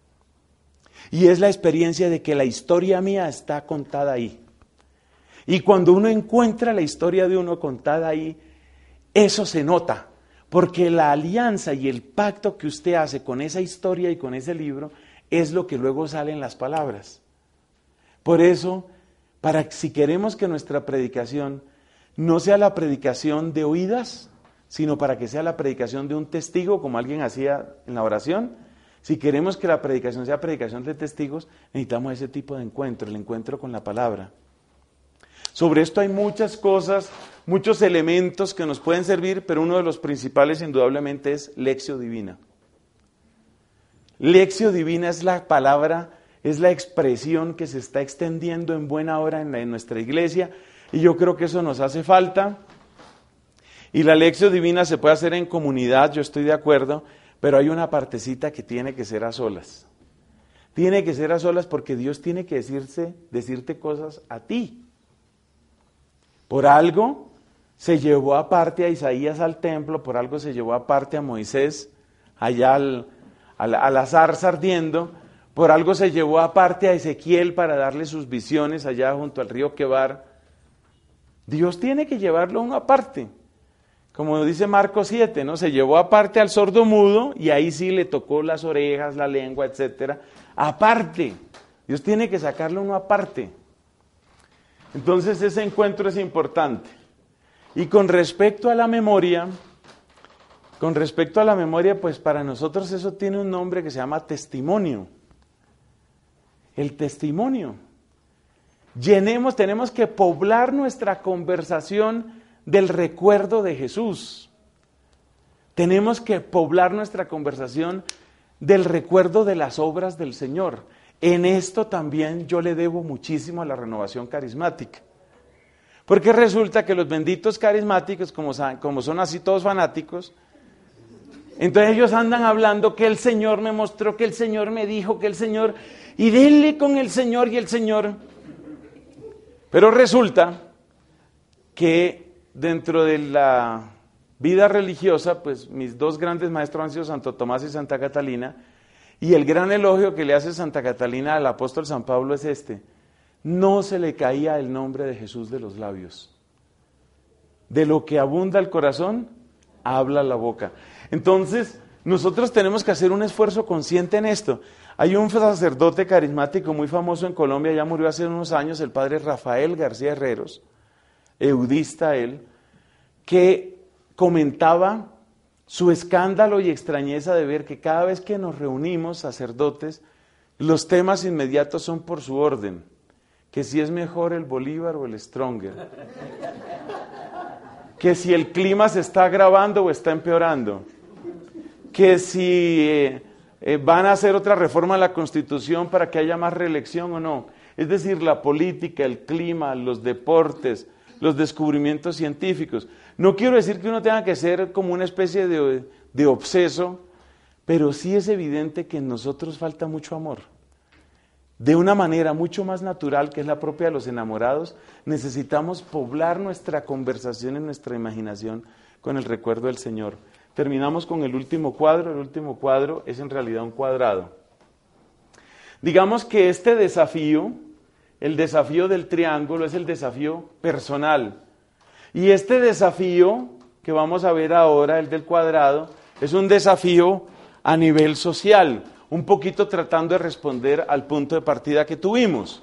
Speaker 1: Y es la experiencia de que la historia mía está contada ahí. Y cuando uno encuentra la historia de uno contada ahí, eso se nota. Porque la alianza y el pacto que usted hace con esa historia y con ese libro es lo que luego sale en las palabras. Por eso, si queremos que nuestra predicación no sea la predicación de oídas, sino para que sea la predicación de un testigo, como alguien hacía en la oración, si queremos que la predicación sea predicación de testigos, necesitamos ese tipo de encuentro, el encuentro con la palabra. Sobre esto hay muchas cosas, muchos elementos que nos pueden servir, pero uno de los principales indudablemente es Lectio Divina. Lectio Divina es la palabra, es la expresión que se está extendiendo en buena hora en nuestra iglesia, y yo creo que eso nos hace falta. Y la Lectio Divina se puede hacer en comunidad, yo estoy de acuerdo, pero hay una partecita que tiene que ser a solas. Tiene que ser a solas porque Dios tiene que decirte cosas a ti. Por algo se llevó aparte a Isaías al templo, por algo se llevó aparte a Moisés allá a la zarza ardiendo, por algo se llevó aparte a Ezequiel para darle sus visiones allá junto al río Quebar. Dios tiene que llevarlo uno aparte. Como dice Marcos 7, ¿no? Se llevó aparte al sordo mudo y ahí sí le tocó las orejas, la lengua, etcétera. Aparte. Dios tiene que sacarlo uno aparte. Entonces ese encuentro es importante. Y con respecto a la memoria, pues para nosotros eso tiene un nombre que se llama testimonio. El testimonio. Tenemos que poblar nuestra conversación del recuerdo de Jesús. Tenemos que poblar nuestra conversación del recuerdo de las obras del Señor. en esto también yo le debo muchísimo a la renovación carismática. Porque resulta que los benditos carismáticos, como son así todos fanáticos, entonces ellos andan hablando que el Señor me mostró, que el Señor me dijo, que el Señor, y denle con el Señor y el Señor. Pero resulta que dentro de la vida religiosa, pues mis dos grandes maestros han sido Santo Tomás y Santa Catalina, y el gran elogio que le hace Santa Catalina al apóstol San Pablo es este: no se le caía el nombre de Jesús de los labios. De lo que abunda el corazón, habla la boca. Entonces, nosotros tenemos que hacer un esfuerzo consciente en esto. Hay un sacerdote carismático muy famoso en Colombia, ya murió hace unos años, el padre Rafael García Herreros, eudista él, que comentaba su escándalo y extrañeza de ver que cada vez que nos reunimos, sacerdotes, los temas inmediatos son por su orden. Que si es mejor el Bolívar o el Stronger. Que si el clima se está agravando o está empeorando. Que si van a hacer otra reforma a la Constitución para que haya más reelección o no. Es decir, la política, el clima, los deportes, los descubrimientos científicos. No quiero decir que uno tenga que ser como una especie de obseso, pero sí es evidente que en nosotros falta mucho amor. De una manera mucho más natural, que es la propia de los enamorados, necesitamos poblar nuestra conversación y nuestra imaginación con el recuerdo del Señor. Terminamos con el último cuadro. El último cuadro es en realidad un cuadrado. Digamos que este desafío, el desafío del triángulo, es el desafío personal. Y este desafío que vamos a ver ahora, el del cuadrado, es un desafío a nivel social, un poquito tratando de responder al punto de partida que tuvimos.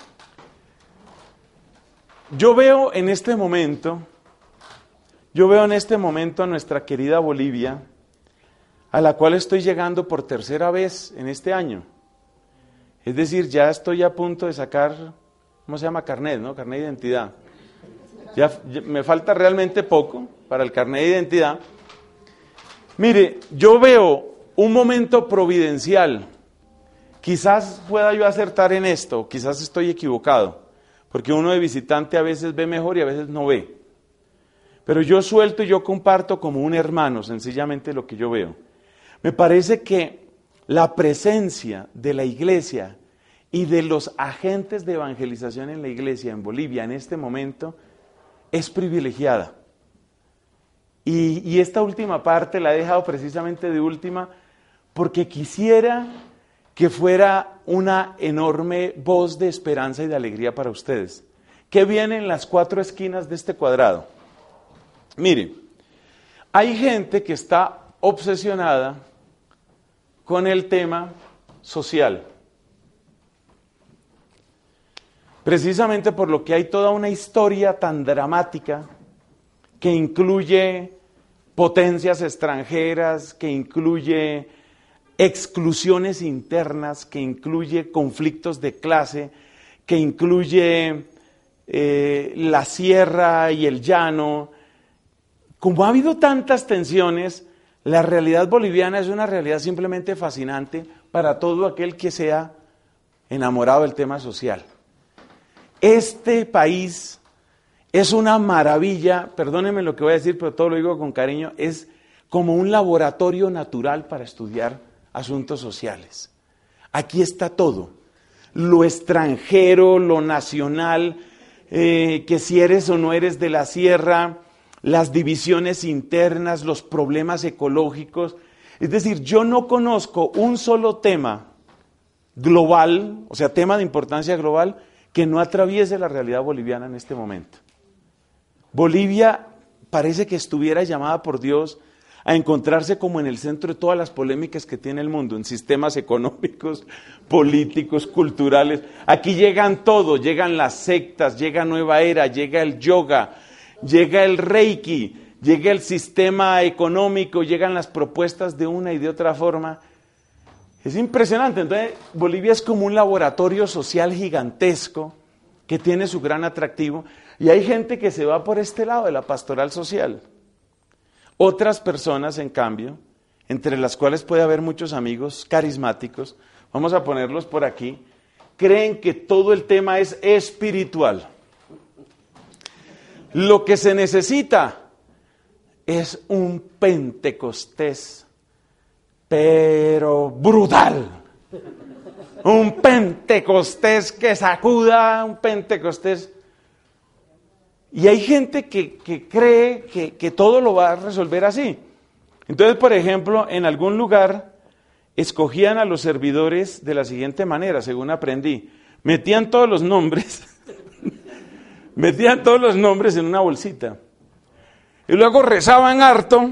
Speaker 1: Yo veo en este momento a nuestra querida Bolivia, a la cual estoy llegando por tercera vez en este año. Es decir, ya estoy a punto de sacar, ¿cómo se llama? Carnet, ¿no? Carnet de identidad. Ya me falta realmente poco para el carnet de identidad. Mire, yo veo un momento providencial. Quizás pueda yo acertar en esto, quizás estoy equivocado, porque uno de visitante a veces ve mejor y a veces no ve. Pero yo suelto y yo comparto como un hermano, sencillamente lo que yo veo. Me parece que la presencia de la iglesia y de los agentes de evangelización en la iglesia en Bolivia en este momento es privilegiada. Y esta última parte la he dejado precisamente de última porque quisiera que fuera una enorme voz de esperanza y de alegría para ustedes. ¿Qué viene en las cuatro esquinas de este cuadrado? Mire, hay gente que está obsesionada con el tema social. Precisamente por lo que hay toda una historia tan dramática que incluye potencias extranjeras, que incluye exclusiones internas, que incluye conflictos de clase, que incluye la sierra y el llano. Como ha habido tantas tensiones, la realidad boliviana es una realidad simplemente fascinante para todo aquel que sea enamorado del tema social. Este país es una maravilla, perdónenme lo que voy a decir, pero todo lo digo con cariño, es como un laboratorio natural para estudiar asuntos sociales. Aquí está todo, lo extranjero, lo nacional, que si eres o no eres de la sierra, las divisiones internas, los problemas ecológicos. Es decir, yo no conozco un solo tema global, o sea, tema de importancia global, que no atraviese la realidad boliviana en este momento. Bolivia parece que estuviera llamada por Dios a encontrarse como en el centro de todas las polémicas que tiene el mundo, en sistemas económicos, políticos, culturales. Aquí llegan todo, llegan las sectas, llega Nueva Era, llega el yoga, llega el reiki, llega el sistema económico, llegan las propuestas de una y de otra forma. Es impresionante. Entonces, Bolivia es como un laboratorio social gigantesco que tiene su gran atractivo, y hay gente que se va por este lado de la pastoral social. Otras personas, en cambio, entre las cuales puede haber muchos amigos carismáticos, vamos a ponerlos por aquí, creen que todo el tema es espiritual. Lo que se necesita es un Pentecostés, pero brutal. Un Pentecostés que sacuda, un Pentecostés. Y hay gente que cree que todo lo va a resolver así. Entonces, por ejemplo, en algún lugar escogían a los servidores de la siguiente manera, según aprendí. Metían todos los nombres, en una bolsita. Y luego rezaban harto,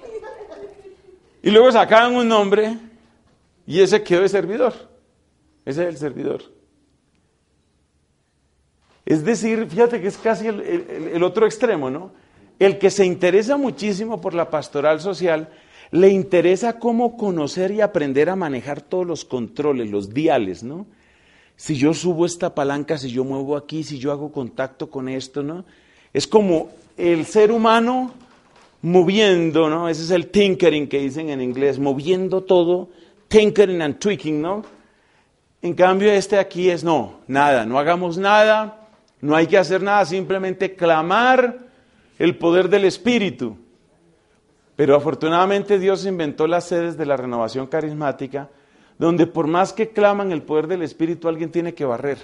Speaker 1: y luego sacaban un nombre, y ese quedó de servidor. Ese es el servidor. Es decir, fíjate que es casi el otro extremo, ¿no? El que se interesa muchísimo por la pastoral social, le interesa cómo conocer y aprender a manejar todos los controles, los diales, ¿no? Si yo subo esta palanca, si yo muevo aquí, si yo hago contacto con esto, ¿no? Es como el ser humano moviendo, ¿no? Ese es el tinkering que dicen en inglés, moviendo todo, tinkering and tweaking, ¿no? En cambio aquí es no hagamos nada, no hay que hacer nada, simplemente clamar el poder del Espíritu. Pero afortunadamente Dios inventó las sedes de la renovación carismática, donde por más que claman el poder del Espíritu, alguien tiene que barrer.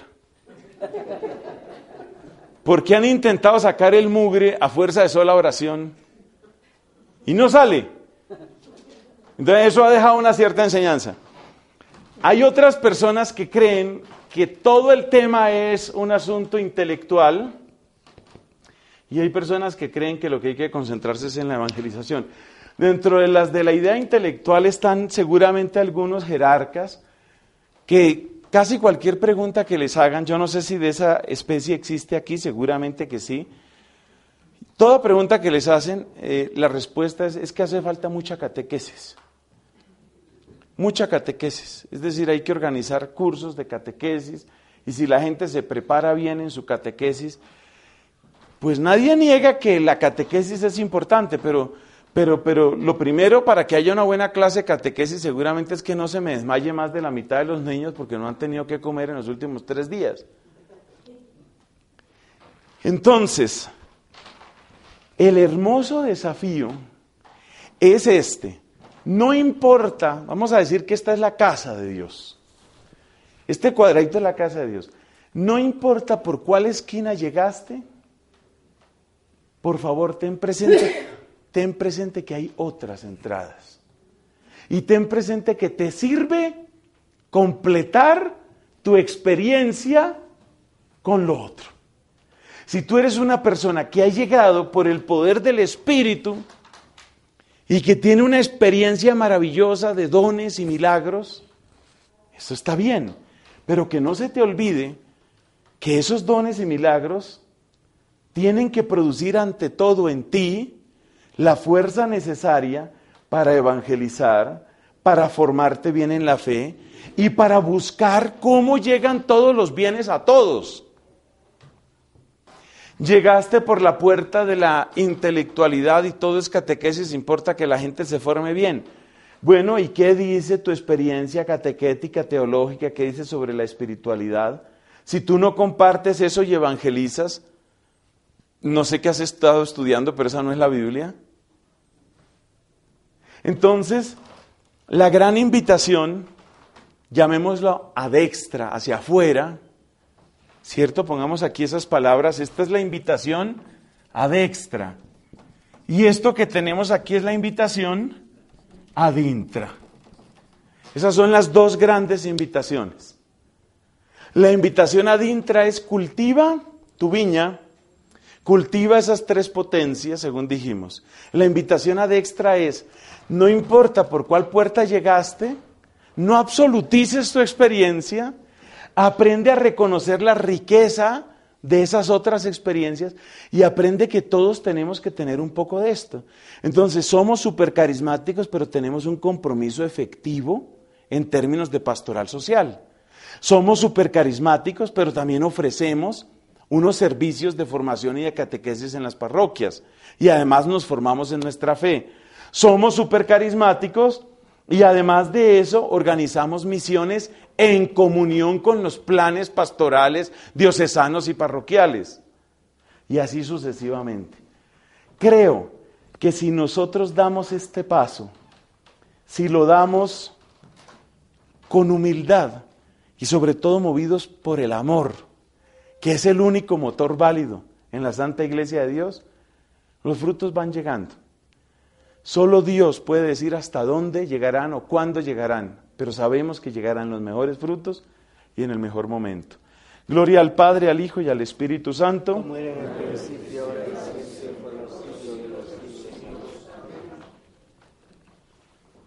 Speaker 1: Porque han intentado sacar el mugre a fuerza de sola oración y no sale. Entonces eso ha dejado una cierta enseñanza. Hay otras personas que creen que todo el tema es un asunto intelectual y hay personas que creen que lo que hay que concentrarse es en la evangelización. Dentro de las de la idea intelectual están seguramente algunos jerarcas que casi cualquier pregunta que les hagan, yo no sé si de esa especie existe aquí, seguramente que sí. Toda pregunta que les hacen, la respuesta es que hace falta mucha catequesis. Mucha catequesis, es decir, hay que organizar cursos de catequesis y si la gente se prepara bien en su catequesis, pues nadie niega que la catequesis es importante, pero lo primero para que haya una buena clase de catequesis seguramente es que no se me desmaye más de la mitad de los niños porque no han tenido que comer en los últimos 3 días. Entonces, el hermoso desafío es este. No importa, vamos a decir que esta es la casa de Dios. Este cuadradito es la casa de Dios. No importa por cuál esquina llegaste, por favor ten presente que hay otras entradas. Y ten presente que te sirve completar tu experiencia con lo otro. Si tú eres una persona que ha llegado por el poder del Espíritu y que tiene una experiencia maravillosa de dones y milagros, eso está bien, pero que no se te olvide que esos dones y milagros tienen que producir ante todo en ti la fuerza necesaria para evangelizar, para formarte bien en la fe y para buscar cómo llegan todos los bienes a todos. Llegaste por la puerta de la intelectualidad y todo es catequesis, importa que la gente se forme bien. Bueno, ¿y qué dice tu experiencia catequética, teológica? ¿Qué dice sobre la espiritualidad? Si tú no compartes eso y evangelizas, no sé qué has estado estudiando, pero esa no es la Biblia. Entonces, la gran invitación, llamémoslo ad extra, hacia afuera, ¿cierto? Pongamos aquí esas palabras. Esta es la invitación ad extra. Y esto que tenemos aquí es la invitación ad intra. Esas son las dos grandes invitaciones. La invitación ad intra es cultiva tu viña, cultiva esas 3 potencias, según dijimos. La invitación ad extra es, no importa por cuál puerta llegaste, no absolutices tu experiencia, aprende a reconocer la riqueza de esas otras experiencias y aprende que todos tenemos que tener un poco de esto. Entonces somos súper carismáticos, pero tenemos un compromiso efectivo en términos de pastoral social. Somos súper carismáticos, pero también ofrecemos unos servicios de formación y de catequesis en las parroquias y además nos formamos en nuestra fe. Somos súper carismáticos, Y además de eso, organizamos misiones en comunión con los planes pastorales, diocesanos y parroquiales. Y así sucesivamente. Creo que si nosotros damos este paso, si lo damos con humildad y sobre todo movidos por el amor, que es el único motor válido en la Santa Iglesia de Dios, los frutos van llegando. Solo Dios puede decir hasta dónde llegarán o cuándo llegarán, pero sabemos que llegarán los mejores frutos y en el mejor momento. Gloria al Padre, al Hijo y al Espíritu Santo.
Speaker 2: Como era en el principio, ahora y siempre, por los siglos de los siglos.